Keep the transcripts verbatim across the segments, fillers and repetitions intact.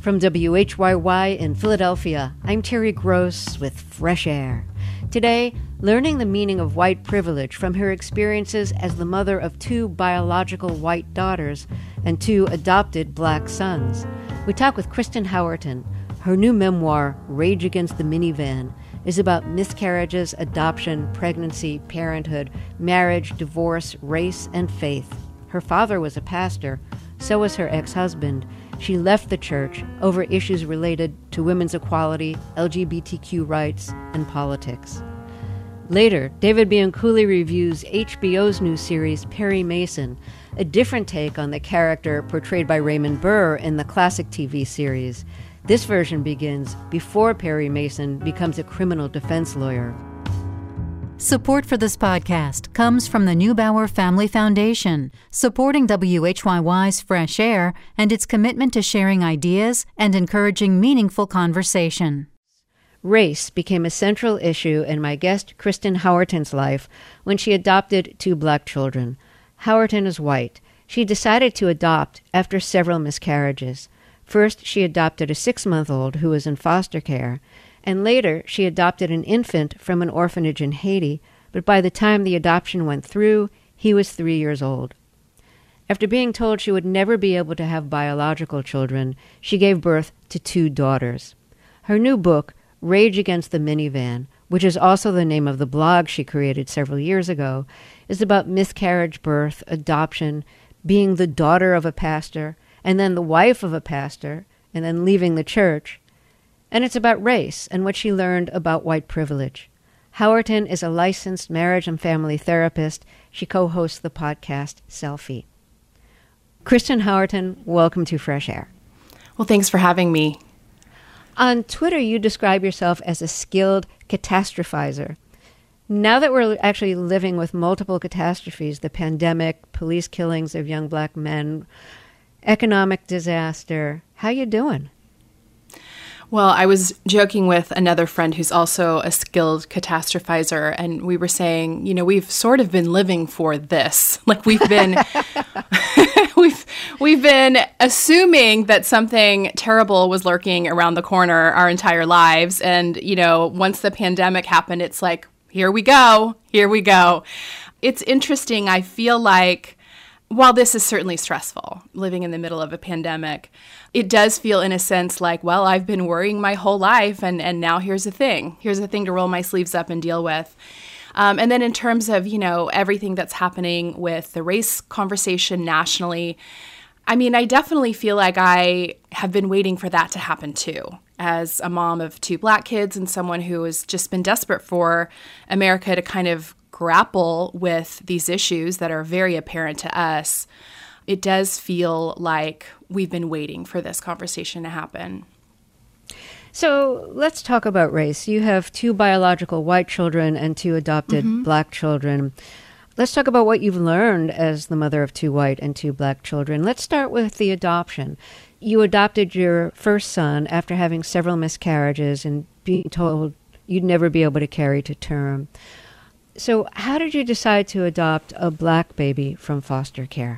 From W H Y Y in Philadelphia, I'm Terry Gross with Fresh Air. Today, learning the meaning of white privilege from her experiences as the mother of two biological white daughters and two adopted black sons. We talk with Kristen Howerton. Her new memoir, Rage Against the Minivan, is about miscarriages, adoption, pregnancy, parenthood, marriage, divorce, race, and faith. Her father was a pastor, so was her ex-husband. She left the church over issues related to women's equality, L G B T Q rights, and politics. Later, David Bianculli reviews H B O's new series, Perry Mason, a different take on the character portrayed by Raymond Burr in the classic T V series. This version begins before Perry Mason becomes a criminal defense lawyer. Support for this podcast comes from the Neubauer Family Foundation, supporting W H Y Y's Fresh Air and its commitment to sharing ideas and encouraging meaningful conversation. Race became a central issue in my guest Kristen Howerton's life when she adopted two black children. Howerton is white. She decided to adopt after several miscarriages. First, she adopted a six-month-old who was in foster care, and later she adopted an infant from an orphanage in Haiti, but by the time the adoption went through, he was three years old. After being told she would never be able to have biological children, she gave birth to two daughters. Her new book, Rage Against the Minivan, which is also the name of the blog she created several years ago, is about miscarriage, birth, adoption, being the daughter of a pastor, and then the wife of a pastor, and then leaving the church. And it's about race and what she learned about white privilege. Howerton is a licensed marriage and family therapist. She co-hosts the podcast Selfie. Kristen Howerton, welcome to Fresh Air. Well, thanks for having me. On Twitter, you describe yourself as a skilled catastrophizer. Now that we're actually living with multiple catastrophes, the pandemic, police killings of young black men, economic disaster, how you doing? Well, I was joking with another friend who's also a skilled catastrophizer, and we were saying, you know, we've sort of been living for this. Like we've been we've we've been assuming that something terrible was lurking around the corner our entire lives. And, you know, once the pandemic happened, it's like, here we go, here we go. It's interesting. I feel like while this is certainly stressful, living in the middle of a pandemic, it does feel in a sense like, well, I've been worrying my whole life, and, and now here's a thing. Here's a thing to roll my sleeves up and deal with. Um, and then in terms of, you know, everything that's happening with the race conversation nationally, I mean, I definitely feel like I have been waiting for that to happen too. As a mom of two black kids and someone who has just been desperate for America to kind of grapple with these issues that are very apparent to us, it does feel like we've been waiting for this conversation to happen. So let's talk about race. You have two biological white children and two adopted mm-hmm. black children. Let's talk about what you've learned as the mother of two white and two black children. Let's start with the adoption. You adopted your first son after having several miscarriages and being told you'd never be able to carry to term. So how did you decide to adopt a black baby from foster care?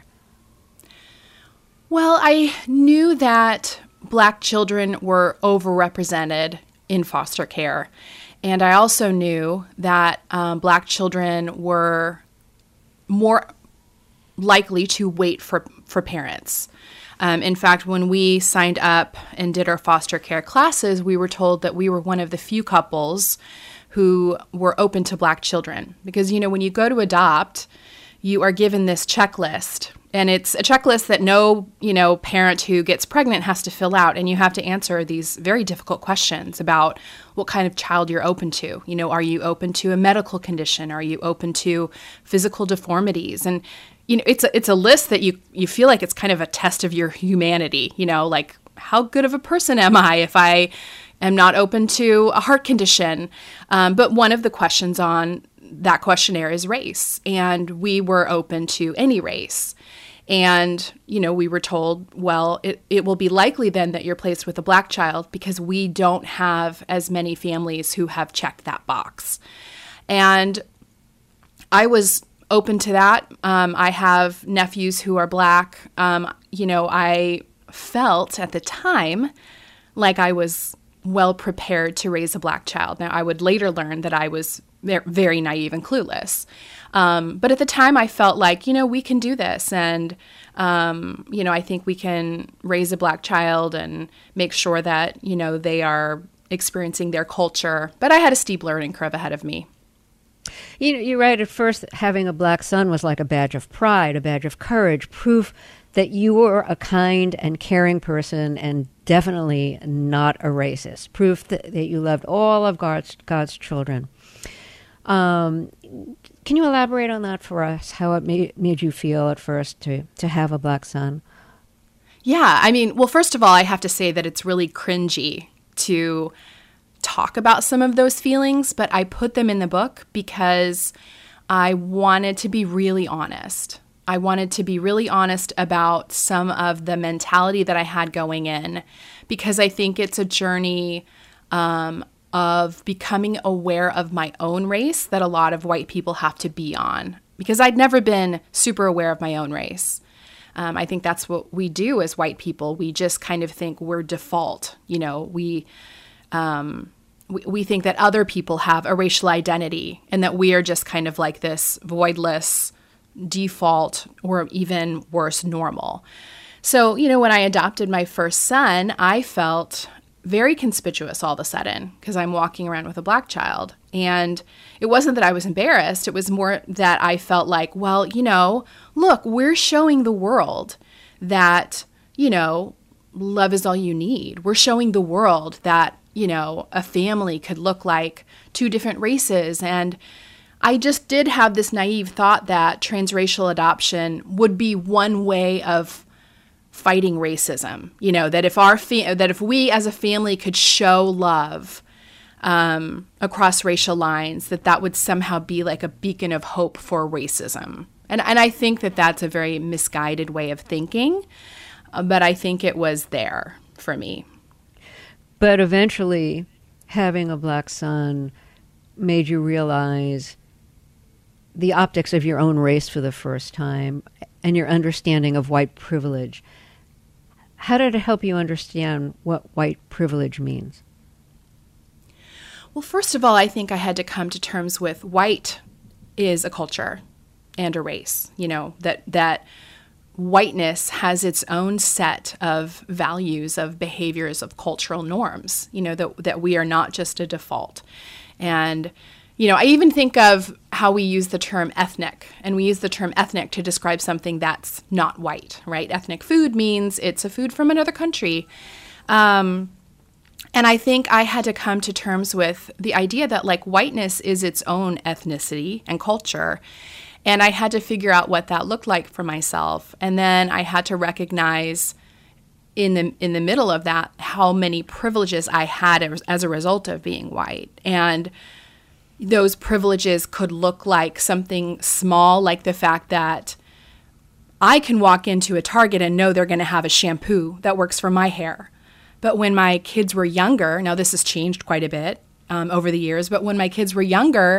Well, I knew that black children were overrepresented in foster care. And I also knew that um, black children were more likely to wait for, for parents. Um, in fact, when we signed up and did our foster care classes, we were told that we were one of the few couples who were open to black children. Because, you know, when you go to adopt, you are given this checklist. And it's a checklist that no, you know, parent who gets pregnant has to fill out. And you have to answer these very difficult questions about what kind of child you're open to. You know, are you open to a medical condition? Are you open to physical deformities? And, you know, it's a, it's a list that you, you feel like it's kind of a test of your humanity. You know, like, how good of a person am I if I am not open to a heart condition? Um, but one of the questions on that questionnaire is race. And we were open to any race. And, you know, we were told, well, it, it will be likely then that you're placed with a black child because we don't have as many families who have checked that box. And I was open to that. Um, I have nephews who are black. Um, you know, I felt at the time like I was well prepared to raise a Black child. Now, I would later learn that I was very naive and clueless. Um, but at the time, I felt like, you know, we can do this. And, um, you know, I think we can raise a Black child and make sure that, you know, they are experiencing their culture. But I had a steep learning curve ahead of me. You know, you're right. At first, having a Black son was like a badge of pride, a badge of courage, proof that you were a kind and caring person and definitely not a racist, proof that, that you loved all of God's, God's children. Um, can you elaborate on that for us, how it made, made you feel at first to, to have a Black son? Yeah, I mean, well, first of all, I have to say that it's really cringy to talk about some of those feelings, but I put them in the book because I wanted to be really honest. I wanted to be really honest about some of the mentality that I had going in, because I think it's a journey um, of becoming aware of my own race that a lot of white people have to be on, because I'd never been super aware of my own race. Um, I think that's what we do as white people. We just kind of think we're default. You know, we, um, we we think that other people have a racial identity and that we are just kind of like this voidless default, or even worse, normal. So, you know, when I adopted my first son, I felt very conspicuous all of a sudden because I'm walking around with a Black child. And it wasn't that I was embarrassed. It was more that I felt like, well, you know, look, we're showing the world that, you know, love is all you need. We're showing the world that, you know, a family could look like two different races. And I just did have this naive thought that transracial adoption would be one way of fighting racism. You know, that if our fa- that if we as a family could show love um, across racial lines, that that would somehow be like a beacon of hope for racism. And and I think that that's a very misguided way of thinking, uh, but I think it was there for me. But eventually, having a Black son made you realize the optics of your own race for the first time and your understanding of white privilege. How did it help you understand what white privilege means? Well, first of all, I think I had to come to terms with white is a culture and a race, you know, that that whiteness has its own set of values, of behaviors, of cultural norms, you know, that that we are not just a default. And you know, I even think of how we use the term ethnic, and we use the term ethnic to describe something that's not white, right? Ethnic food means it's a food from another country. Um, and I think I had to come to terms with the idea that like whiteness is its own ethnicity and culture. And I had to figure out what that looked like for myself. And then I had to recognize in the in the middle of that how many privileges I had as, as a result of being white. And those privileges could look like something small, like the fact that I can walk into a Target and know they're going to have a shampoo that works for my hair. But when my kids were younger, now this has changed quite a bit um, over the years, but when my kids were younger,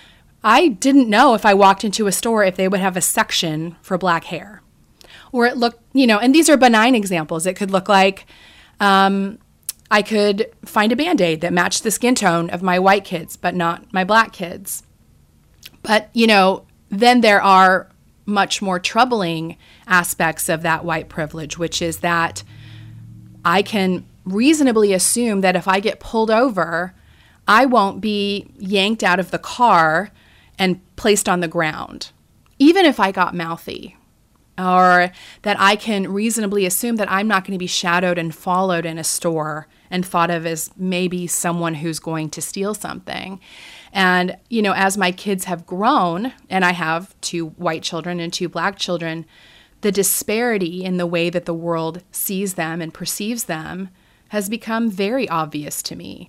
I didn't know if I walked into a store if they would have a section for Black hair. Or it looked, you know, and these are benign examples. It could look like um, I could find a Band-Aid that matched the skin tone of my white kids, but not my Black kids. But, you know, then there are much more troubling aspects of that white privilege, which is that I can reasonably assume that if I get pulled over, I won't be yanked out of the car and placed on the ground, even if I got mouthy. Or that I can reasonably assume that I'm not going to be shadowed and followed in a store and thought of as maybe someone who's going to steal something. And, you know, as my kids have grown, and I have two white children and two Black children, the disparity in the way that the world sees them and perceives them has become very obvious to me.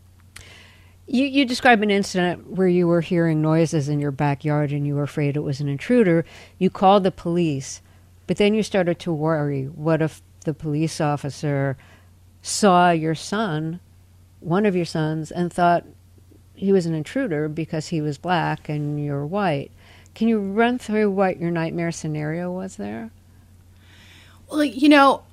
You, you describe an incident where you were hearing noises in your backyard and you were afraid it was an intruder. You called the police, but then you started to worry. What if the police officer saw your son, one of your sons, and thought he was an intruder because he was Black and you're white? Can you run through what your nightmare scenario was there? Well, you know,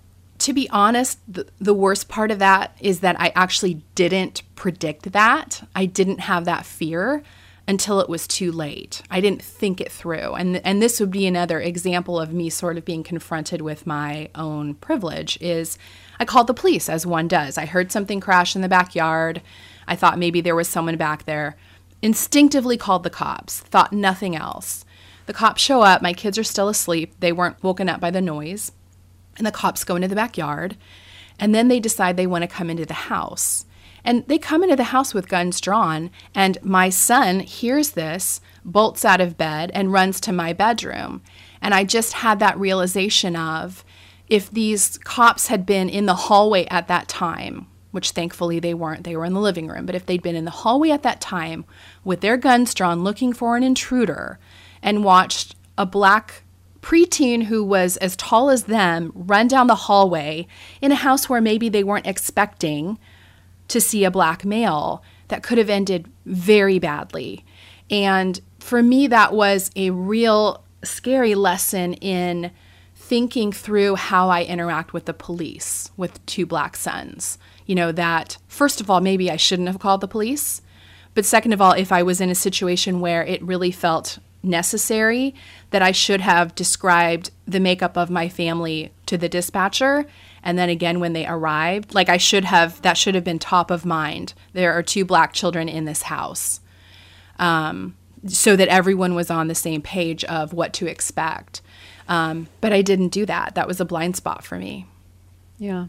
To be honest, the, the worst part of that is that I actually didn't predict that. I didn't have that fear until it was too late. I didn't think it through. And and this would be another example of me sort of being confronted with my own privilege is I called the police, as one does. I heard something crash in the backyard. I thought maybe there was someone back there. Instinctively called the cops, thought nothing else. The cops show up. My kids are still asleep. They weren't woken up by the noise. And the cops go into the backyard. And then they decide they want to come into the house. And they come into the house with guns drawn, and my son hears this, bolts out of bed, and runs to my bedroom. And I just had that realization of, if these cops had been in the hallway at that time, which thankfully they weren't, they were in the living room, but if they'd been in the hallway at that time with their guns drawn looking for an intruder and watched a black preteen who was as tall as them run down the hallway in a house where maybe they weren't expecting to see a black male, that could have ended very badly. And for me, that was a real scary lesson in thinking through how I interact with the police with two black sons. You know, that first of all, maybe I shouldn't have called the police. But second of all, if I was in a situation where it really felt necessary, that I should have described the makeup of my family to the dispatcher. And then again, when they arrived, like I should have, that should have been top of mind. There are two black children in this house. Um, so that everyone was on the same page of what to expect. Um, but I didn't do that. That was a blind spot for me. Yeah.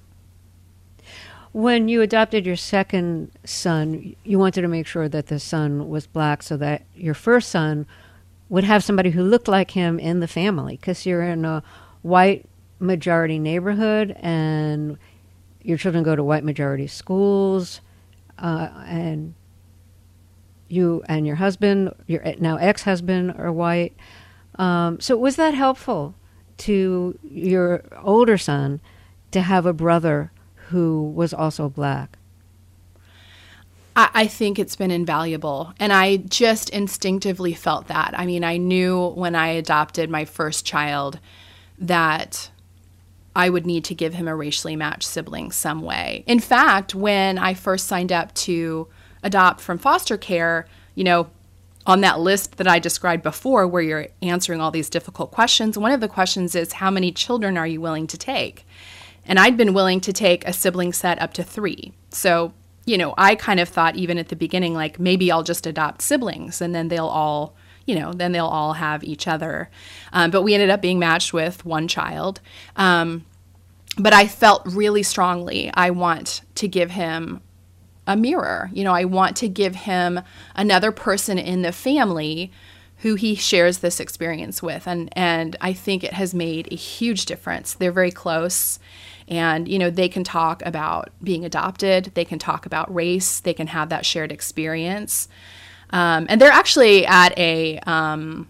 When you adopted your second son, you wanted to make sure that the son was black so that your first son would have somebody who looked like him in the family, because you're in a white majority neighborhood and your children go to white majority schools, uh, and you and your husband, your now ex-husband, are white. Um, so was that helpful to your older son to have a brother who was also black? I, I think it's been invaluable. And I just instinctively felt that. I mean, I knew when I adopted my first child that I would need to give him a racially matched sibling some way. In fact, when I first signed up to adopt from foster care, you know, on that list that I described before where you're answering all these difficult questions, one of the questions is, how many children are you willing to take? And I'd been willing to take a sibling set up to three. So, you know, I kind of thought even at the beginning, like, maybe I'll just adopt siblings and then they'll all, you know, then they'll all have each other. Um, but we ended up being matched with one child. Um, but I felt really strongly, I want to give him a mirror. You know, I want to give him another person in the family who he shares this experience with. And, and I think it has made a huge difference. They're very close. And, you know, they can talk about being adopted. They can talk about race. They can have that shared experience. Um, and they're actually at a, um,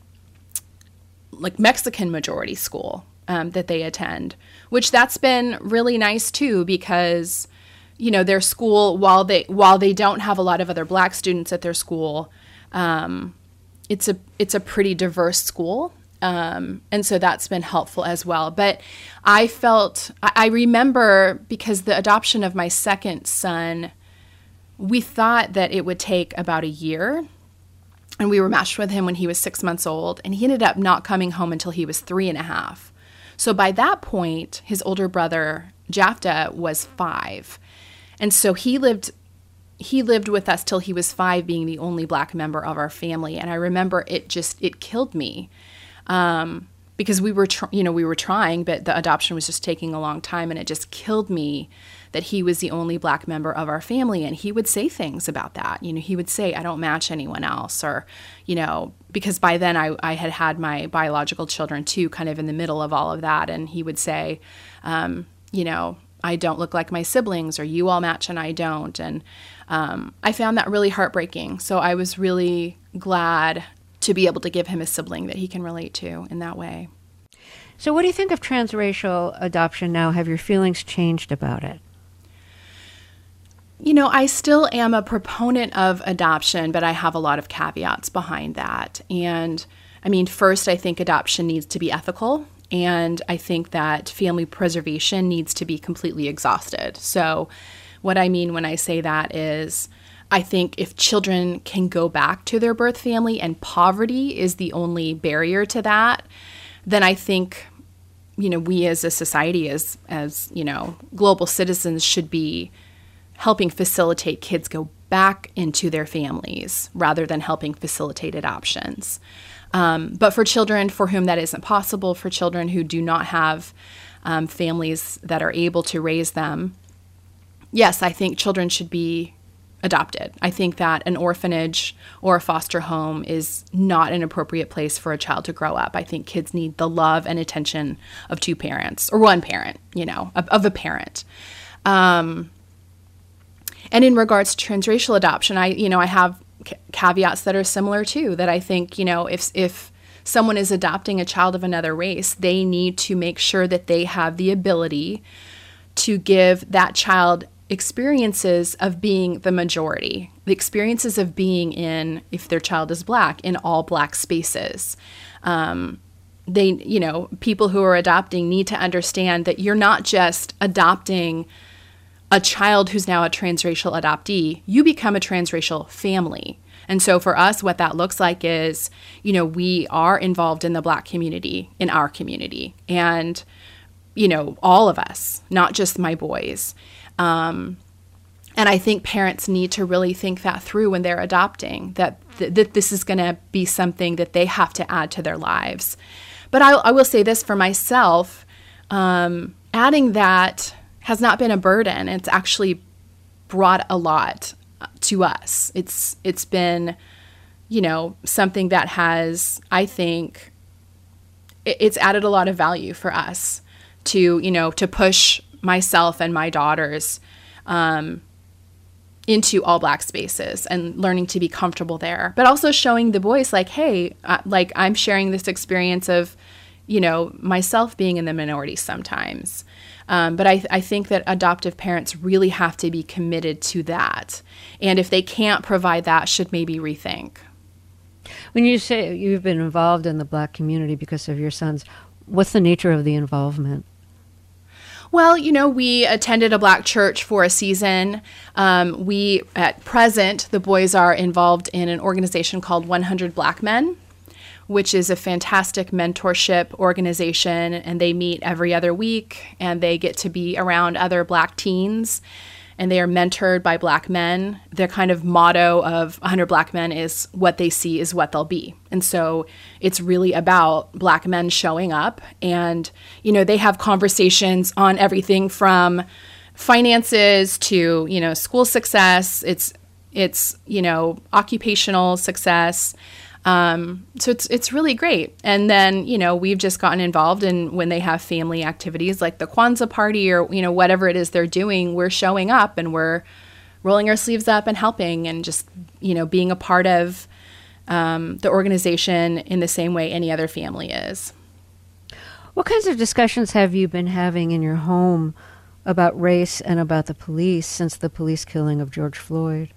like, Mexican majority school um, that they attend, which that's been really nice, too, because, you know, their school, while they while they don't have a lot of other black students at their school, um, it's a it's a pretty diverse school. Um, and so that's been helpful as well. But I felt, I remember, because the adoption of my second son, we thought that it would take about a year. And we were matched with him when he was six months old. And he ended up not coming home until he was three and a half. So by that point, his older brother, Jafta, was five. And so he lived he lived with us till he was five, being the only black member of our family. And I remember it just, it killed me. Um, because we were, tr- you know, we were trying, but the adoption was just taking a long time, and it just killed me that he was the only black member of our family. And he would say things about that. You know, he would say, I don't match anyone else, or, you know, because by then I, I had had my biological children too, kind of in the middle of all of that. And he would say, um, you know, I don't look like my siblings, or you all match and I don't. And, um, I found that really heartbreaking. So I was really glad to be able to give him a sibling that he can relate to in that way. So what do you think of transracial adoption now? Have your feelings changed about it? You know, I still am a proponent of adoption, but I have a lot of caveats behind that. And I mean, first, I think adoption needs to be ethical. And I think that family preservation needs to be completely exhausted. So what I mean when I say that is, I think if children can go back to their birth family and poverty is the only barrier to that, then I think, you know, we as a society, as, as, you know, global citizens should be helping facilitate kids go back into their families rather than helping facilitate adoptions. Um, but for children for whom that isn't possible, for children who do not have um, families that are able to raise them, yes, I think children should be adopted. I think that an orphanage or a foster home is not an appropriate place for a child to grow up. I think kids need the love and attention of two parents, or one parent, you know, of, of a parent. Um, and in regards to transracial adoption, I, you know, I have c- caveats that are similar too, that I think, you know, if, if someone is adopting a child of another race, they need to make sure that they have the ability to give that child experiences of being the majority, the experiences of being in, if their child is Black, in all Black spaces. Um, they, you know, people who are adopting need to understand that you're not just adopting a child who's now a transracial adoptee, you become a transracial family. And so for us, what that looks like is, you know, we are involved in the Black community, in our community, and, you know, all of us, not just my boys. Um, and I think parents need to really think that through when they're adopting, that, th- that this is going to be something that they have to add to their lives. But I, I will say this for myself, um, adding that has not been a burden. It's actually brought a lot to us. It's it's been, you know, something that has, I think, it, it's added a lot of value for us to, you know, to push myself and my daughters um, into all Black spaces and learning to be comfortable there, but also showing the boys like, hey, uh, like I'm sharing this experience of, you know, myself being in the minority sometimes. Um, but I, I think that adoptive parents really have to be committed to that. And if they can't provide that, should maybe rethink. When you say you've been involved in the Black community because of your sons, what's the nature of the involvement? Well, you know, we attended a Black church for a season. Um, we, at present, the boys are involved in an organization called one hundred Black Men, which is a fantastic mentorship organization, and they meet every other week, and they get to be around other Black teens, and they are mentored by Black men. Their kind of motto of one hundred Black Men is what they see is what they'll be. And so it's really about Black men showing up, and, you know, they have conversations on everything from finances to, you know, school success. It's, it's, you know, occupational success. Um, so it's it's really great. And then, you know, we've just gotten involved in when they have family activities like the Kwanzaa party or, you know, whatever it is they're doing, we're showing up and we're rolling our sleeves up and helping and just, you know, being a part of um, the organization in the same way any other family is. What kinds of discussions have you been having in your home about race and about the police since the police killing of George Floyd?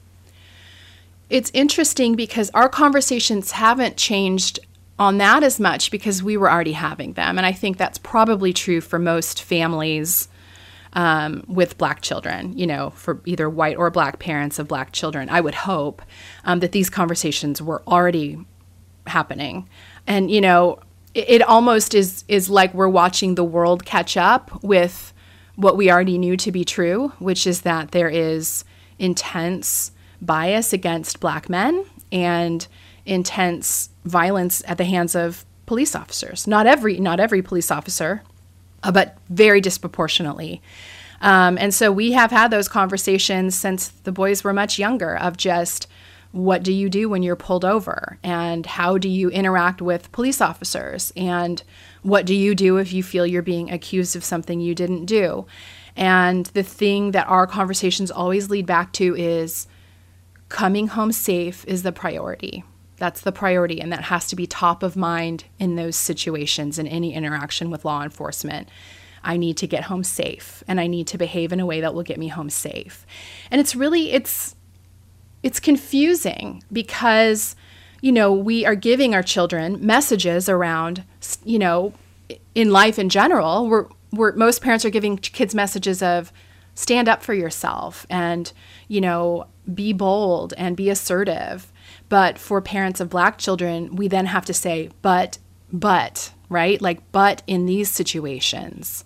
It's interesting because our conversations haven't changed on that as much because we were already having them. And I think that's probably true for most families um, with Black children, you know, for either white or Black parents of Black children. I would hope um, that these conversations were already happening. And, you know, it, it almost is, is like we're watching the world catch up with what we already knew to be true, which is that there is intense bias against Black men and intense violence at the hands of police officers. Not every, not every police officer, uh, but very disproportionately. Um, and so we have had those conversations since the boys were much younger of just, what do you do when you're pulled over? And how do you interact with police officers? And what do you do if you feel you're being accused of something you didn't do? And the thing that our conversations always lead back to is, coming home safe is the priority. That's the priority, and that has to be top of mind in those situations, in any interaction with law enforcement. I need to get home safe, and I need to behave in a way that will get me home safe. And it's really, it's it's confusing because, you know, we are giving our children messages around, you know, in life in general, we're, we're, most parents are giving kids messages of stand up for yourself and, you know, be bold and be assertive. But for parents of Black children, we then have to say, but, but, right? Like, but in these situations,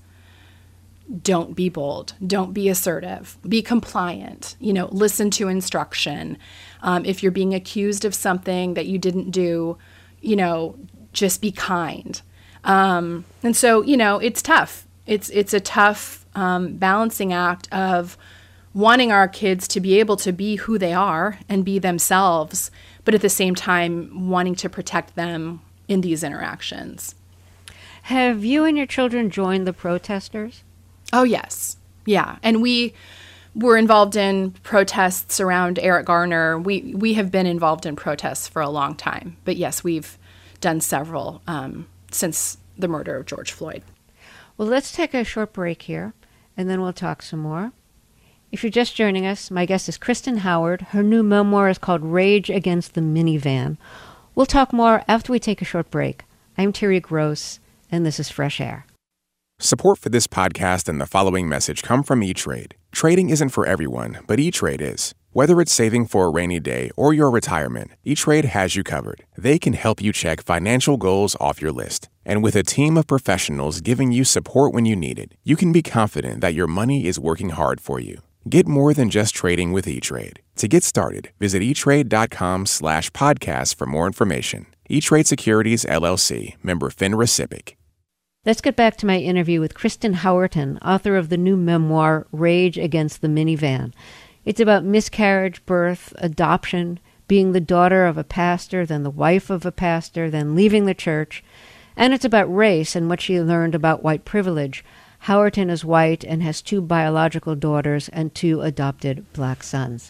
don't be bold, don't be assertive, be compliant, you know, listen to instruction. Um, if you're being accused of something that you didn't do, you know, just be kind. Um, and so, you know, it's tough. It's, it's a tough um, balancing act of wanting our kids to be able to be who they are and be themselves, but at the same time wanting to protect them in these interactions. Have you and your children joined the protesters? Oh, yes. Yeah. And we were involved in protests around Eric Garner. We we have been involved in protests for a long time. But yes, we've done several um, since the murder of George Floyd. Well, let's take a short break here, and then we'll talk some more. If you're just joining us, my guest is Kristen Howard. Her new memoir is called Rage Against the Minivan. We'll talk more after we take a short break. I'm Terry Gross, and this is Fresh Air. Support for this podcast and the following message come from E-Trade. Trading isn't for everyone, but E-Trade is. Whether it's saving for a rainy day or your retirement, E-Trade has you covered. They can help you check financial goals off your list. And with a team of professionals giving you support when you need it, you can be confident that your money is working hard for you. Get more than just trading with E-Trade. To get started, visit etrade.com slash podcast for more information. E-Trade Securities, L L C, member FINRA SIPC. Let's get back to my interview with Kristen Howerton, author of the new memoir, Rage Against the Minivan. It's about miscarriage, birth, adoption, being the daughter of a pastor, then the wife of a pastor, then leaving the church. And it's about race and what she learned about white privilege. Howerton is white and has two biological daughters and two adopted Black sons.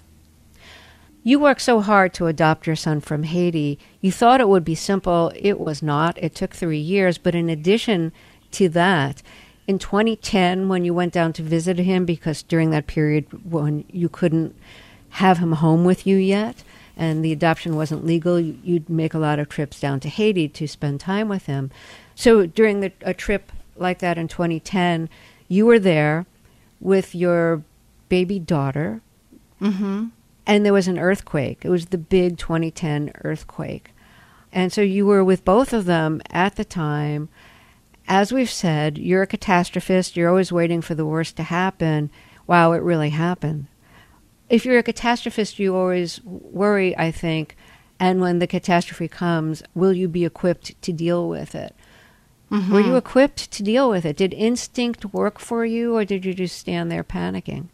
You worked so hard to adopt your son from Haiti. You thought it would be simple. It was not. It took three years. But in addition to that, in twenty ten, when you went down to visit him, because during that period when you couldn't have him home with you yet, and the adoption wasn't legal, you'd make a lot of trips down to Haiti to spend time with him. So during the, a trip like that in twenty ten, you were there with your baby daughter. Mm-hmm. And there was an earthquake. It was the big twenty ten earthquake. And so you were with both of them at the time. As we've said, you're a catastrophist. You're always waiting for the worst to happen. Wow, it really happened. If you're a catastrophist, you always worry, I think, and when the catastrophe comes, will you be equipped to deal with it? Mm-hmm. Were you equipped to deal with it? Did instinct work for you, or did you just stand there panicking?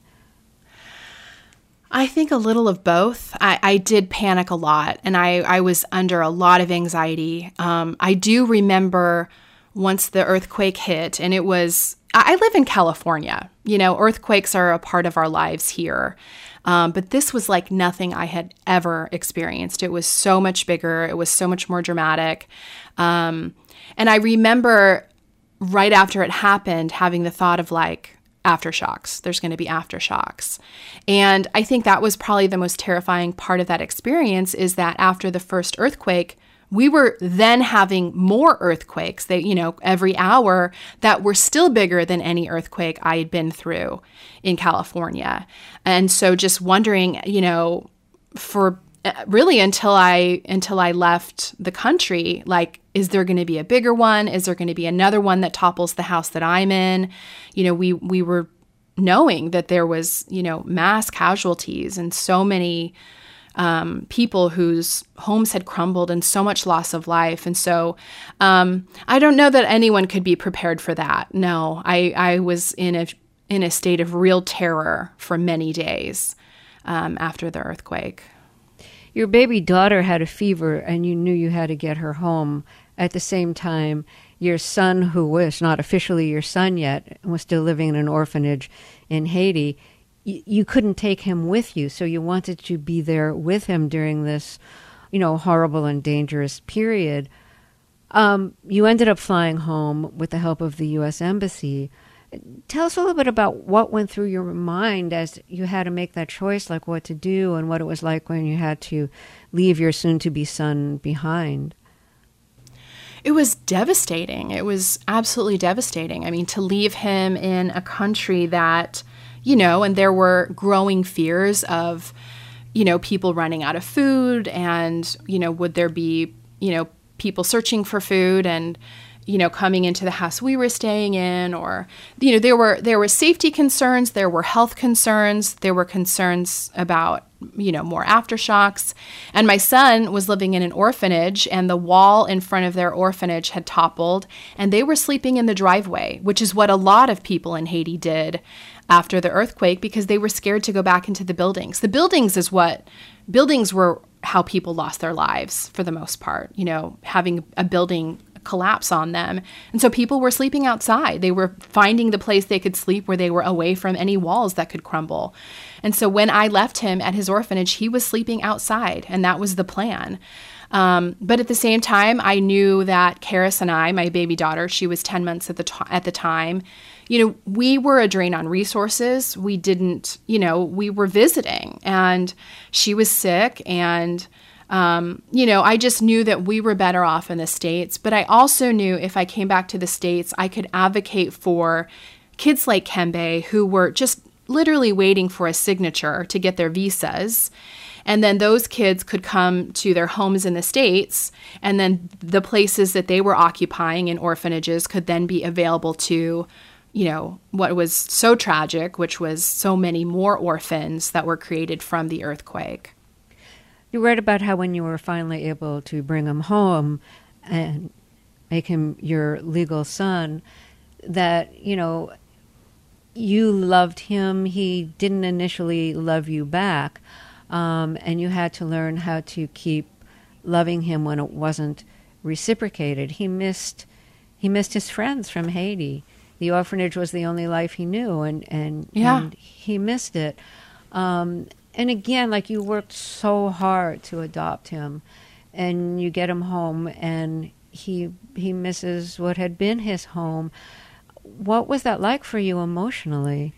I think a little of both. I, I did panic a lot, and I, I was under a lot of anxiety. Um, I do remember once the earthquake hit, and it was, I live in California. You know, earthquakes are a part of our lives here. Um, but this was like nothing I had ever experienced. It was so much bigger. It was so much more dramatic. Um, and I remember right after it happened, having the thought of like, aftershocks. There's going to be aftershocks. And I think that was probably the most terrifying part of that experience, is that after the first earthquake, we were then having more earthquakes that, you know, every hour that were still bigger than any earthquake I had been through in California. And so just wondering, you know, for really until I until I left the country, like, is there going to be a bigger one? Is there going to be another one that topples the house that I'm in? You know, we we were knowing that there was, you know, mass casualties and so many um, people whose homes had crumbled and so much loss of life. And so um, I don't know that anyone could be prepared for that. No, I, I was in a in a state of real terror for many days um, after the earthquake. Your baby daughter had a fever, and you knew you had to get her home. At the same time, your son, who was not officially your son yet, was still living in an orphanage in Haiti, y- you couldn't take him with you, so you wanted to be there with him during this, you know, horrible and dangerous period. Um, you ended up flying home with the help of the U S Embassy. Tell us a little bit about what went through your mind as you had to make that choice, like what to do, and what it was like when you had to leave your soon-to-be son behind. It was devastating. It was absolutely devastating. I mean, to leave him in a country that, you know, and there were growing fears of, you know, people running out of food and, you know, would there be, you know, people searching for food and, you know, coming into the house we were staying in, or, you know, there were, there were safety concerns, there were health concerns, there were concerns about, you know, more aftershocks. And my son was living in an orphanage, and the wall in front of their orphanage had toppled, and they were sleeping in the driveway, which is what a lot of people in Haiti did after the earthquake, because they were scared to go back into the buildings. The buildings is what, buildings were how people lost their lives for the most part, you know, having a building collapse on them. And so people were sleeping outside. They were finding the place they could sleep where they were away from any walls that could crumble. And so when I left him at his orphanage, he was sleeping outside, and that was the plan. Um, but at the same time, I knew that Karis and I, my baby daughter, she was ten months at the t- at the time, you know, we were a drain on resources. We didn't, you know, we were visiting, and she was sick, and Um, you know, I just knew that we were better off in the States, but I also knew if I came back to the States, I could advocate for kids like Kembe who were just literally waiting for a signature to get their visas. And then those kids could come to their homes in the States, and then the places that they were occupying in orphanages could then be available to, you know, what was so tragic, which was so many more orphans that were created from the earthquake. You read about how when you were finally able to bring him home and make him your legal son, that, you know, you loved him. He didn't initially love you back, um, and you had to learn how to keep loving him when it wasn't reciprocated. He missed, he missed his friends from Haiti. The orphanage was the only life he knew, and, and, yeah. and he missed it. Um, And again, like, you worked so hard to adopt him, and you get him home, and he he misses what had been his home. What was that like for you emotionally?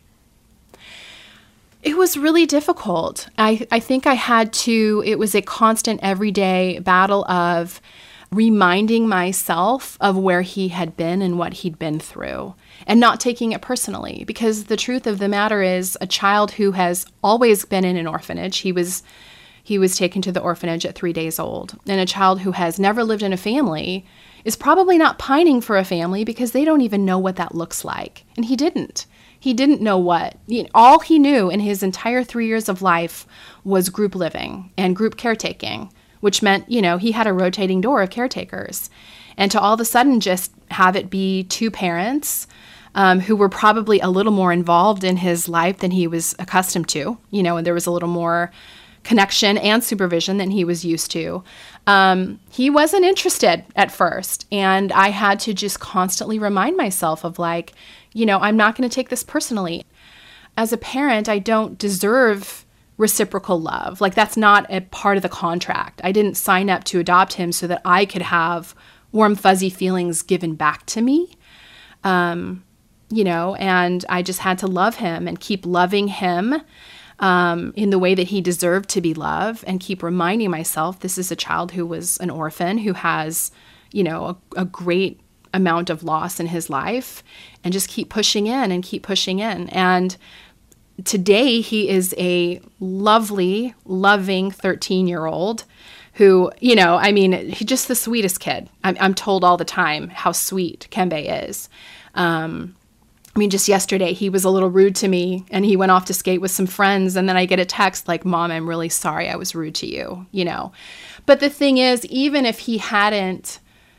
It was really difficult. I, I think I had to, it was a constant everyday battle of reminding myself of where he had been and what he'd been through, and not taking it personally, because the truth of the matter is, a child who has always been in an orphanage, he was he was taken to the orphanage at three days old, and a child who has never lived in a family is probably not pining for a family because they don't even know what that looks like. And he didn't. He didn't know what. You know, all he knew in his entire three years of life was group living and group caretaking, which meant, you know, he had a rotating door of caretakers. And to all of a sudden just have it be two parents um, who were probably a little more involved in his life than he was accustomed to, you know, and there was a little more connection and supervision than he was used to. Um, he wasn't interested at first. And I had to just constantly remind myself of, like, you know, I'm not going to take this personally. As a parent, I don't deserve reciprocal love. Like, that's not a part of the contract. I didn't sign up to adopt him so that I could have warm, fuzzy feelings given back to me. Um, you know, and I just had to love him and keep loving him um, in the way that he deserved to be loved, and keep reminding myself this is a child who was an orphan, who has, you know, a, a great amount of loss in his life, and just keep pushing in and keep pushing in. And today he is a lovely, loving thirteen-year-old who, you know, I mean, he's just the sweetest kid. I'm, I'm told all the time how sweet Kembe is. Um, I mean, just yesterday he was a little rude to me, and he went off to skate with some friends, and then I get a text like, "Mom, I'm really sorry I was rude to you," you know. But the thing is, even if he hadn't,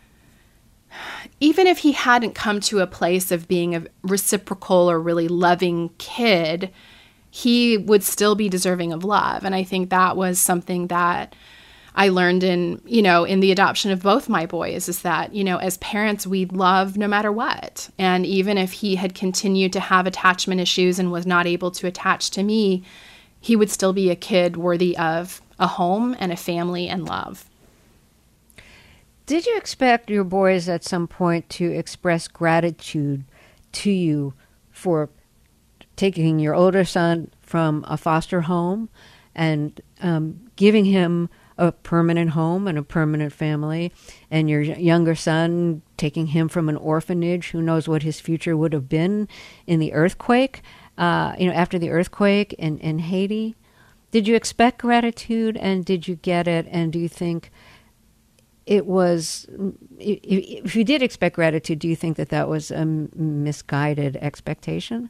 even if he hadn't come to a place of being a reciprocal or really loving kid, he would still be deserving of love. And I think that was something that I learned in, you know, in the adoption of both my boys, is that, you know, as parents, we love no matter what. And even if he had continued to have attachment issues and was not able to attach to me, he would still be a kid worthy of a home and a family and love. Did you expect your boys at some point to express gratitude to you for taking your older son from a foster home and um, giving him a permanent home and a permanent family, and your younger son, taking him from an orphanage, who knows what his future would have been in the earthquake, uh, you know, after the earthquake in, in Haiti. Did you expect gratitude, and did you get it? And do you think it was, if you did expect gratitude, do you think that that was a misguided expectation?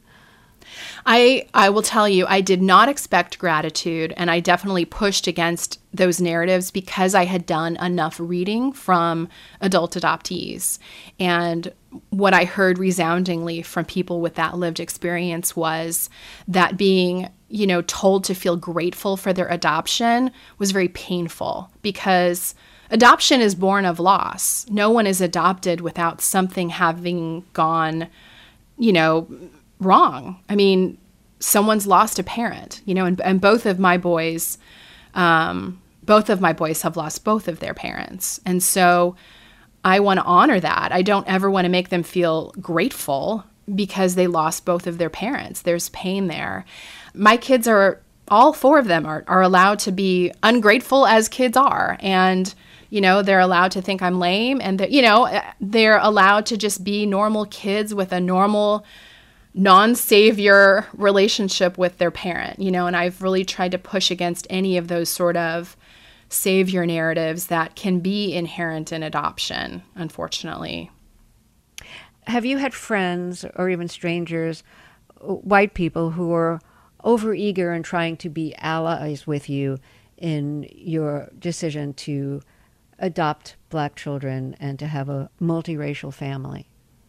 I I will tell you, I did not expect gratitude, and I definitely pushed against those narratives because I had done enough reading from adult adoptees. And what I heard resoundingly from people with that lived experience was that being, you know, told to feel grateful for their adoption was very painful, because adoption is born of loss. No one is adopted without something having gone, you know, wrong. I mean, someone's lost a parent, you know, and, and both of my boys, um, both of my boys have lost both of their parents. And so I want to honor that. I don't ever want to make them feel grateful because they lost both of their parents. There's pain there. My kids are, all four of them are, are allowed to be ungrateful as kids are. And, you know, they're allowed to think I'm lame, and, you know, they're allowed to just be normal kids with a normal non-savior relationship with their parent, you know, and I've really tried to push against any of those sort of savior narratives that can be inherent in adoption, unfortunately. Have you had friends or even strangers, white people, who are overeager and trying to be allies with you in your decision to adopt Black children and to have a multiracial family?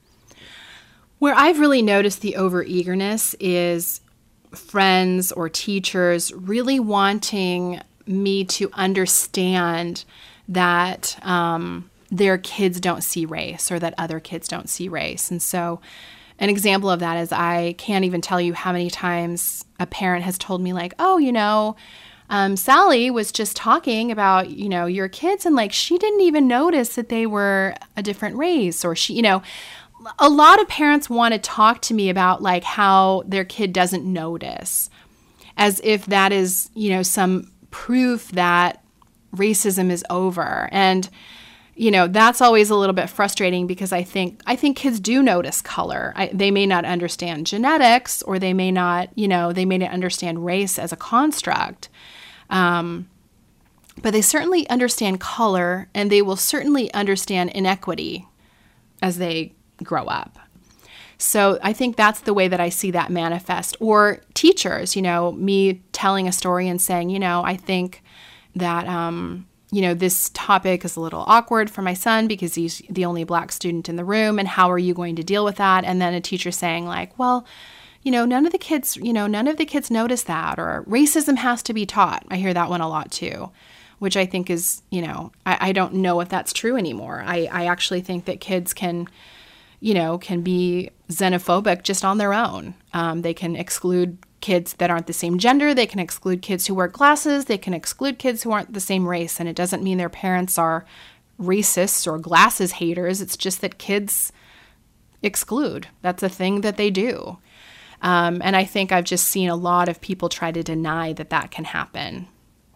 Where I've really noticed the overeagerness is friends or teachers really wanting me to understand that um, their kids don't see race, or that other kids don't see race. And so an example of that is, I can't even tell you how many times a parent has told me, like, oh, you know, um, Sally was just talking about, you know, your kids, and like, she didn't even notice that they were a different race, or she, you know, a lot of parents want to talk to me about like how their kid doesn't notice, as if that is, you know, some proof that racism is over. And, you know, that's always a little bit frustrating, because I think I think kids do notice color. I, they may not understand genetics, or they may not, you know, they may not understand race as a construct. Um, but they certainly understand color, and they will certainly understand inequity as they grow up. So I think that's the way that I see that manifest. Or teachers, you know, me telling a story and saying, you know, I think that, um, you know, this topic is a little awkward for my son because he's the only Black student in the room, and how are you going to deal with that? And then a teacher saying like, well, you know, none of the kids, you know, none of the kids notice that, or racism has to be taught. I hear that one a lot too, which I think is, you know, I, I don't know if that's true anymore. I, I actually think that kids can, you know, can be xenophobic just on their own. Um, they can exclude kids that aren't the same gender. They can exclude kids who wear glasses. They can exclude kids who aren't the same race. And it doesn't mean their parents are racists or glasses haters. It's just that kids exclude. That's a thing that they do. Um, and I think I've just seen a lot of people try to deny that that can happen.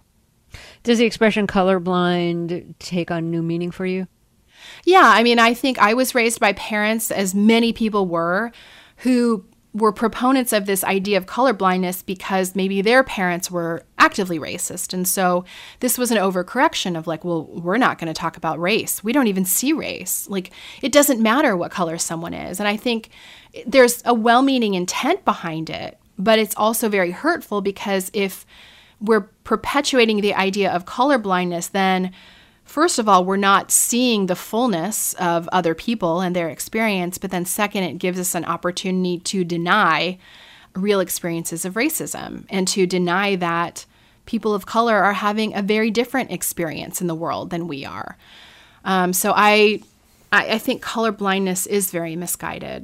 Does the expression colorblind take on new meaning for you? Yeah, I mean, I think I was raised by parents, as many people were, who were proponents of this idea of colorblindness because maybe their parents were actively racist. And so this was an overcorrection of like, well, we're not going to talk about race. We don't even see race. Like, it doesn't matter what color someone is. And I think there's a well-meaning intent behind it, but it's also very hurtful, because if we're perpetuating the idea of colorblindness, then first of all, we're not seeing the fullness of other people and their experience. But then second, it gives us an opportunity to deny real experiences of racism, and to deny that people of color are having a very different experience in the world than we are. Um, so I, I, I think colorblindness is very misguided.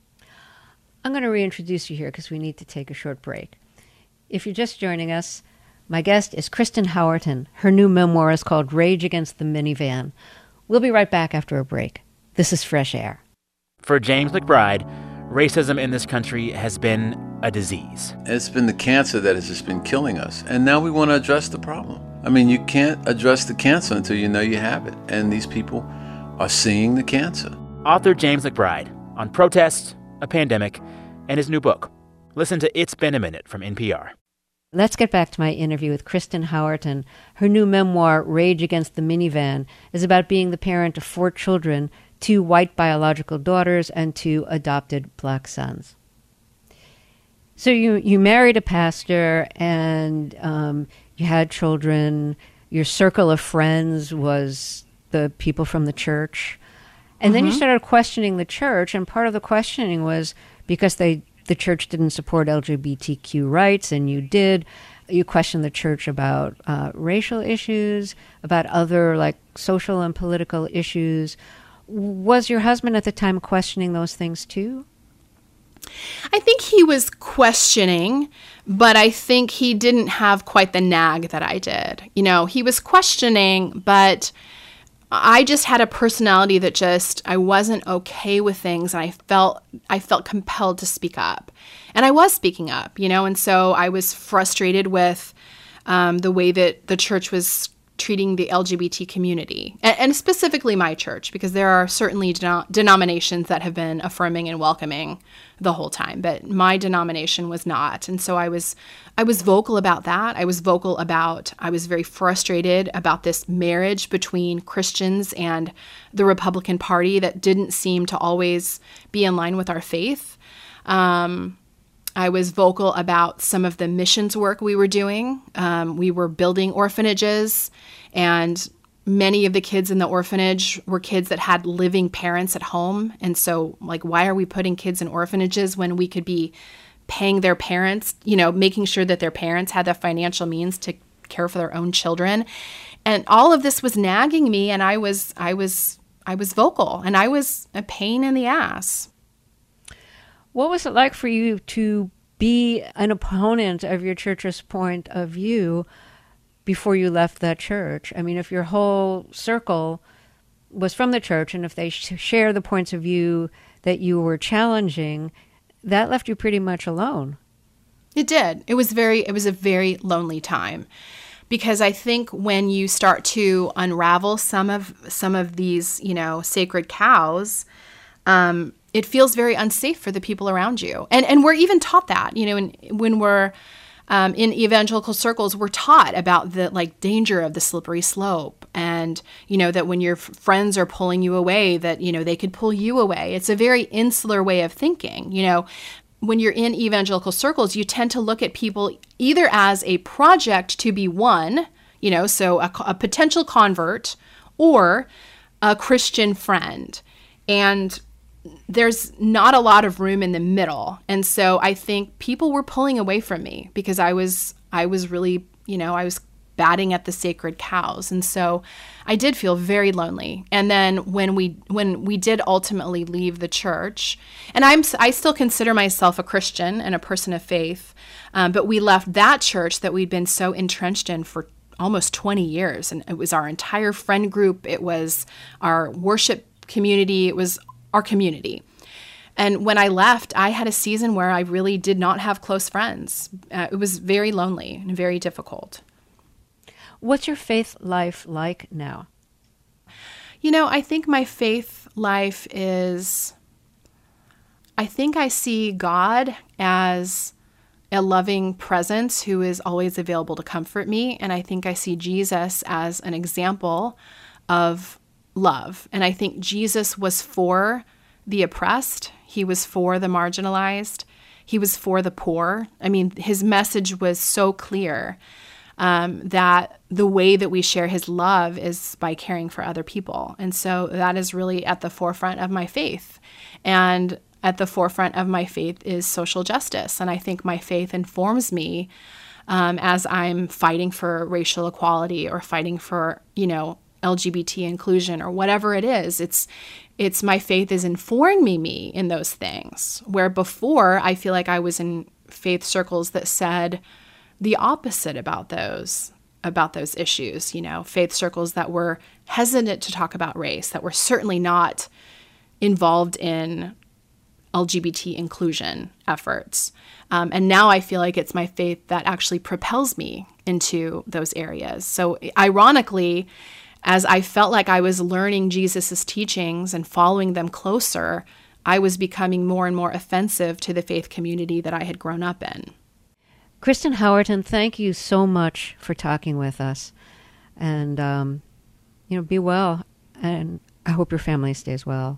I'm going to reintroduce you here because we need to take a short break. If you're just joining us, my guest is Kristen Howerton. Her new memoir is called Rage Against the Minivan. We'll be right back after a break. This is Fresh Air. For James McBride, racism in this country has been a disease. It's been the cancer that has just been killing us. And now we want to address the problem. I mean, you can't address the cancer until you know you have it. And these people are seeing the cancer. Author James McBride on protests, a pandemic, and his new book. Listen to It's Been a Minute from N P R. Let's get back to my interview with Kristen Howerton. Her new memoir, Rage Against the Minivan, is about being the parent of four children, two white biological daughters and two adopted black sons. So you, you married a pastor and um, you had children. Your circle of friends was the people from the church. And mm-hmm. then you started questioning the church, and part of the questioning was because they the church didn't support L G B T Q rights, and you did. You questioned the church about uh, racial issues, about other like social and political issues. Was your husband at the time questioning those things too? I think he was questioning, but I think he didn't have quite the nag that I did. You know, he was questioning, but I just had a personality that just, I wasn't okay with things, and I felt I felt compelled to speak up. And I was speaking up, you know, and so I was frustrated with um, the way that the church was treating the L G B T community, and, and specifically my church, because there are certainly denom- denominations that have been affirming and welcoming the whole time, but my denomination was not. And so I was I was vocal about that. I was vocal about, I was very frustrated about this marriage between Christians and the Republican Party that didn't seem to always be in line with our faith. Um, I was vocal about some of the missions work we were doing. Um, we were building orphanages, and many of the kids in the orphanage were kids that had living parents at home. And so, like, why are we putting kids in orphanages when we could be paying their parents, you know, making sure that their parents had the financial means to care for their own children? And all of this was nagging me, and I was, I was, I was vocal, and I was a pain in the ass. What was it like for you to be an opponent of your church's point of view before you left that church? I mean, if your whole circle was from the church, and if they sh- share the points of view that you were challenging, that left you pretty much alone. It did. It was very, it was a very lonely time, because I think when you start to unravel some of some of these, you know, sacred cows, um, it feels very unsafe for the people around you. And and we're even taught that, you know, in, when we're um, in evangelical circles, we're taught about the like danger of the slippery slope, and, you know, that when your f- friends are pulling you away, that, you know, they could pull you away. It's a very insular way of thinking. You know, when you're in evangelical circles, you tend to look at people either as a project to be won, you know, so a, a potential convert, or a Christian friend. And there's not a lot of room in the middle. And so I think people were pulling away from me because I was, I was really, you know, I was batting at the sacred cows. And so I did feel very lonely. And then when we, when we did ultimately leave the church, and I'm, I still consider myself a Christian and a person of faith, um, but we left that church that we'd been so entrenched in for almost twenty years. And it was our entire friend group. It was our worship community. It was our community. And when I left, I had a season where I really did not have close friends. Uh, it was very lonely and very difficult. What's your faith life like now? You know, I think my faith life is, I think I see God as a loving presence who is always available to comfort me. And I think I see Jesus as an example of love. And I think Jesus was for the oppressed. He was for the marginalized. He was for the poor. I mean, his message was so clear um, that the way that we share his love is by caring for other people. And so that is really at the forefront of my faith. And at the forefront of my faith is social justice. And I think my faith informs me um, as I'm fighting for racial equality or fighting for, you know, L G B T inclusion or whatever it is. It's it's my faith is informing me in those things, where before I feel like I was in faith circles that said the opposite about those about those issues, you know, faith circles that were hesitant to talk about race, that were certainly not involved in L G B T inclusion efforts. Um, and now I feel like it's my faith that actually propels me into those areas. So ironically, as I felt like I was learning Jesus's teachings and following them closer, I was becoming more and more offensive to the faith community that I had grown up in. Kristen Howerton, thank you so much for talking with us. And, um, you know, be well. And I hope your family stays well.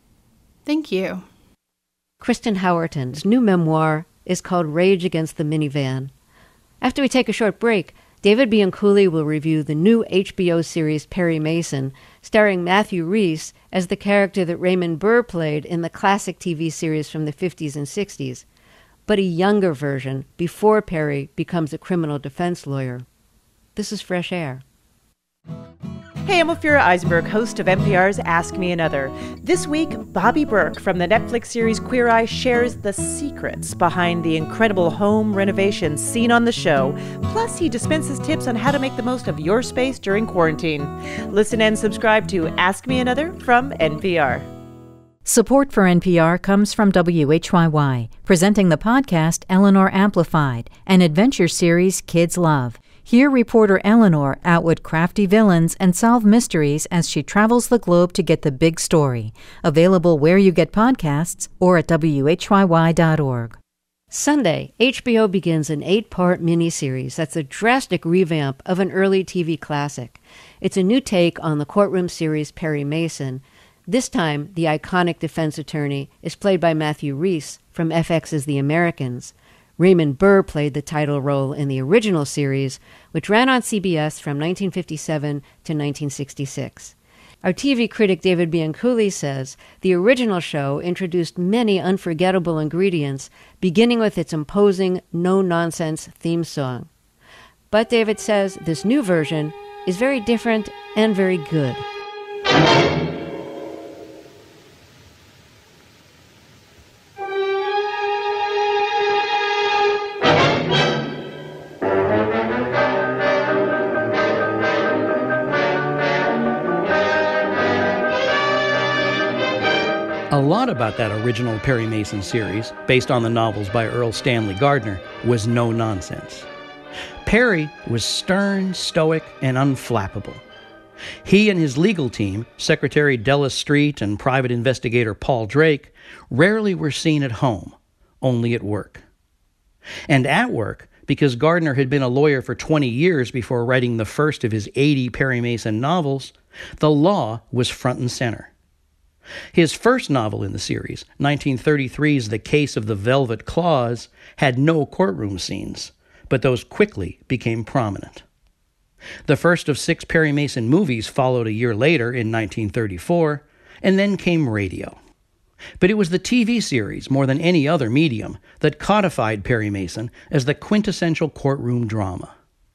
Thank you. Kristen Howerton's new memoir is called Rage Against the Minivan. After we take a short break, David Bianculli will review the new H B O series Perry Mason, starring Matthew Rhys as the character that Raymond Burr played in the classic T V series from the fifties and sixties, but a younger version before Perry becomes a criminal defense lawyer. This is Fresh Air. Hey, I'm Ophira Eisenberg, host of N P R's Ask Me Another. This week, Bobby Burke from the Netflix series Queer Eye shares the secrets behind the incredible home renovations seen on the show. Plus, he dispenses tips on how to make the most of your space during quarantine. Listen and subscribe to Ask Me Another from N P R. Support for N P R comes from W H Y Y, presenting the podcast Eleanor Amplified, an adventure series kids love. Hear reporter Eleanor outwit crafty villains and solve mysteries as she travels the globe to get the big story. Available where you get podcasts or at W H Y Y dot org. Sunday, H B O begins an eight-part miniseries that's a drastic revamp of an early T V classic. It's a new take on the courtroom series Perry Mason. This time, the iconic defense attorney is played by Matthew Rhys from F X's The Americans. Raymond Burr played the title role in the original series, which ran on C B S from nineteen fifty-seven to nineteen sixty-six. Our T V critic David Bianculli says the original show introduced many unforgettable ingredients, beginning with its imposing, no-nonsense theme song. But David says this new version is very different and very good. A lot about that original Perry Mason series, based on the novels by Earl Stanley Gardner, was no nonsense. Perry was stern, stoic, and unflappable. He and his legal team, Secretary Della Street and private investigator Paul Drake, rarely were seen at home, only at work. And at work, because Gardner had been a lawyer for twenty years before writing the first of his eighty Perry Mason novels, the law was front and center. His first novel in the series, nineteen thirty-three's The Case of the Velvet Claws, had no courtroom scenes, but those quickly became prominent. The first of six Perry Mason movies followed a year later in nineteen thirty-four, and then came radio. But it was the T V series, more than any other medium, that codified Perry Mason as the quintessential courtroom drama.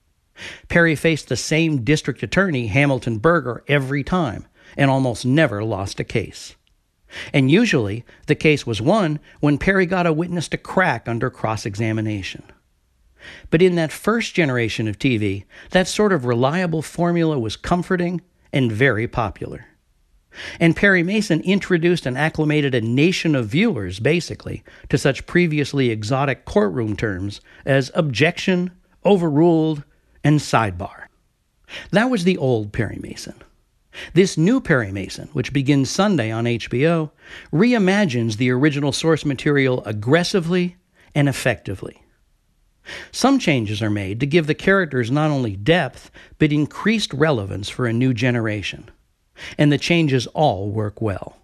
Perry faced the same district attorney, Hamilton Berger, every time, and almost never lost a case. And usually, the case was won when Perry got a witness to crack under cross-examination. But in that first generation of T V, that sort of reliable formula was comforting and very popular. And Perry Mason introduced and acclimated a nation of viewers, basically, to such previously exotic courtroom terms as objection, overruled, and sidebar. That was the old Perry Mason. This new Perry Mason, which begins Sunday on H B O, reimagines the original source material aggressively and effectively. Some changes are made to give the characters not only depth, but increased relevance for a new generation. And the changes all work well.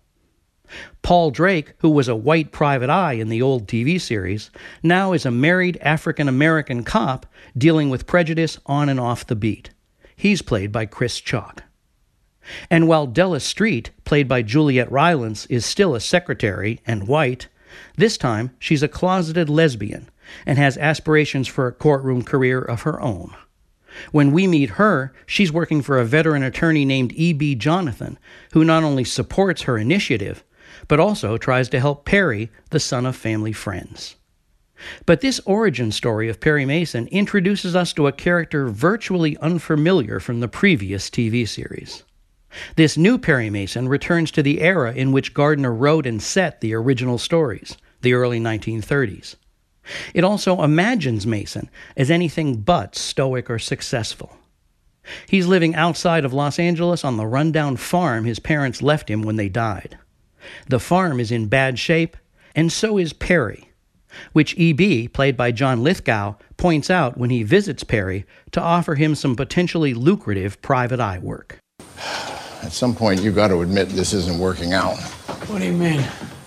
Paul Drake, who was a white private eye in the old T V series, now is a married African-American cop dealing with prejudice on and off the beat. He's played by Chris Chalk. And while Della Street, played by Juliette Rylance, is still a secretary and white, this time she's a closeted lesbian and has aspirations for a courtroom career of her own. When we meet her, she's working for a veteran attorney named E B Jonathan, who not only supports her initiative, but also tries to help Perry, the son of family friends. But this origin story of Perry Mason introduces us to a character virtually unfamiliar from the previous T V series. This new Perry Mason returns to the era in which Gardner wrote and set the original stories, the early nineteen thirties. It also imagines Mason as anything but stoic or successful. He's living outside of Los Angeles on the rundown farm his parents left him when they died. The farm is in bad shape, and so is Perry, which E B, played by John Lithgow, points out when he visits Perry to offer him some potentially lucrative private eye work. At some point, you've got to admit this isn't working out. What do you mean?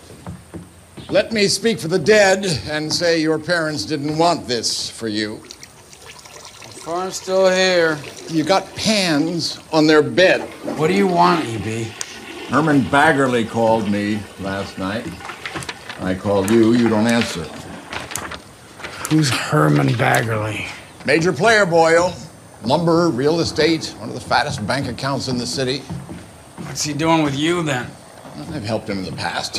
Let me speak for the dead and say your parents didn't want this for you. The farm's still here. You got pans on their bed. What do you want, E B? Herman Baggerly called me last night. I called you, you don't answer. Who's Herman Baggerly? Major player, Boyle. Lumber, real estate, one of the fattest bank accounts in the city. What's he doing with you, then? I've helped him in the past.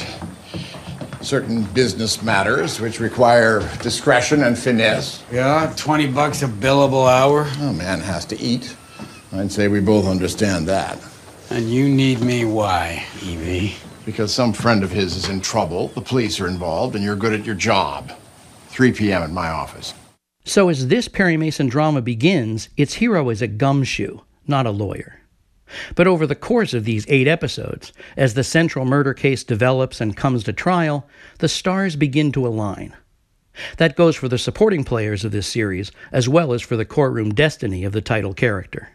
Certain business matters which require discretion and finesse. Yeah, twenty bucks a billable hour. A man has to eat. I'd say we both understand that. And you need me why, E B? Because some friend of his is in trouble, the police are involved, and you're good at your job. three p.m. at my office. So as this Perry Mason drama begins, its hero is a gumshoe, not a lawyer. But over the course of these eight episodes, as the central murder case develops and comes to trial, the stars begin to align. That goes for the supporting players of this series, as well as for the courtroom destiny of the title character.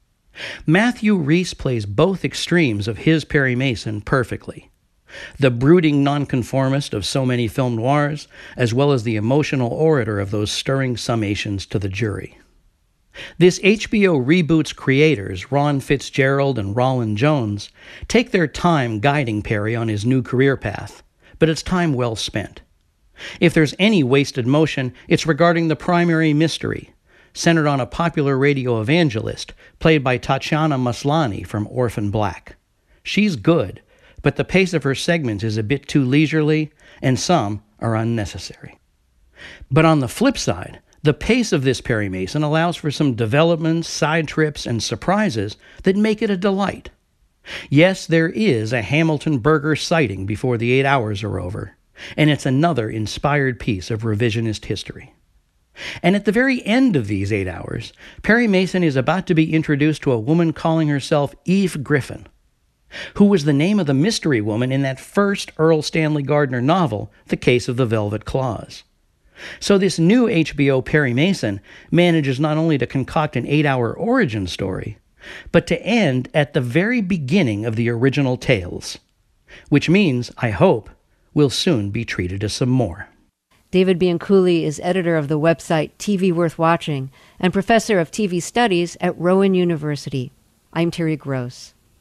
Matthew Rhys plays both extremes of his Perry Mason perfectly. The brooding nonconformist of so many film noirs, as well as the emotional orator of those stirring summations to the jury. This H B O reboot's creators, Ron Fitzgerald and Roland Jones, take their time guiding Perry on his new career path, but it's time well spent. If there's any wasted motion, it's regarding the primary mystery, centered on a popular radio evangelist played by Tatiana Maslany from Orphan Black. She's good, but the pace of her segments is a bit too leisurely, and some are unnecessary. But on the flip side, the pace of this Perry Mason allows for some developments, side trips, and surprises that make it a delight. Yes, there is a Hamilton Burger sighting before the eight hours are over, and it's another inspired piece of revisionist history. And at the very end of these eight hours, Perry Mason is about to be introduced to a woman calling herself Eve Griffin, who was the name of the mystery woman in that first Earl Stanley Gardner novel, The Case of the Velvet Claws. So this new H B O Perry Mason manages not only to concoct an eight-hour origin story, but to end at the very beginning of the original tales, which means, I hope, we'll soon be treated to some more. David Bianculli is editor of the website T V Worth Watching and professor of T V Studies at Rowan University. I'm Terry Gross.